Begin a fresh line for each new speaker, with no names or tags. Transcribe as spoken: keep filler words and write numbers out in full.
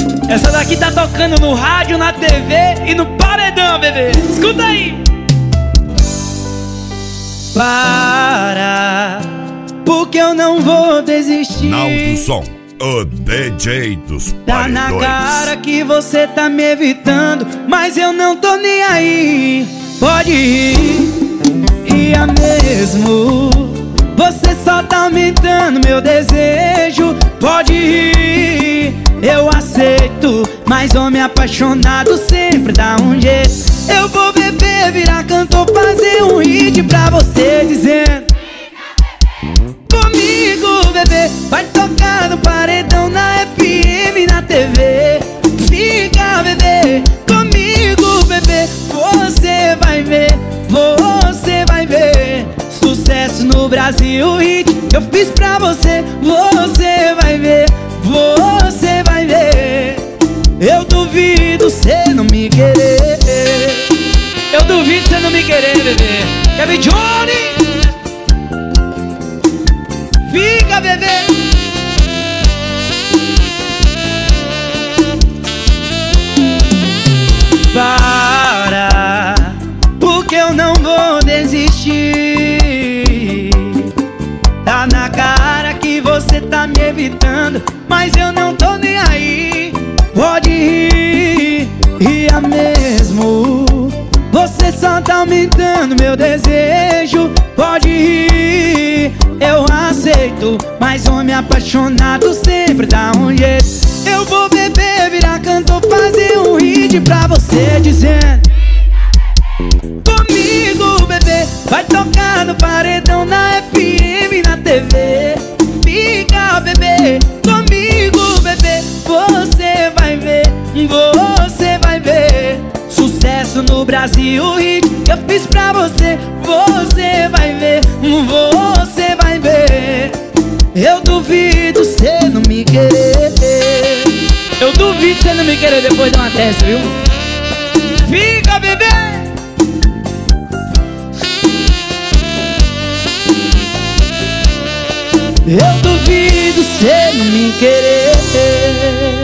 Essa daqui tá tocando no rádio, na T V e no paredão, bebê. Escuta aí. Para, porque eu não vou desistir.
Naldo Som, o D J dos
Tá na cara que você tá me evitando, mas eu não tô nem aí. Pode ir, ria mesmo. Você só tá aumentando meu desejo. Pode ir, eu aceito, mas homem apaixonado sempre dá um jeito. Eu vou beber, virar cantor, fazer um hit pra você dizendo: comigo, bebê, vai tocar no paredão, na F M, na T V. Fica, bebê, comigo, bebê, você vai ver, você vai ver. Sucesso no Brasil, hit eu fiz pra você, você vai ver, você vai ver. Eu duvido cê não me querer, eu duvido cê não me querer, bebê. Kevin Johnny, fica, bebê. Para, porque eu não vou desistir. Tá na cara que você tá me evitando, mas eu não tô nem aí. Pode rir, ria mesmo. Você só tá aumentando meu desejo. Pode rir, eu aceito, mas homem apaixonado sempre dá um jeito. Eu vou beber, virar cantor, fazer um hit pra você dizendo: comigo, bebê, vai tocar no paredão, na F M, na T V. Fica, bebê, comigo, bebê, você vai ver, você vai ver. Sucesso no Brasil, hit eu fiz pra você, você vai ver, você vai ver. Eu duvido cê não me querer, eu duvido cê não me querer depois de uma dessa, viu? Fica, bebê. Eu duvido cê não me querer.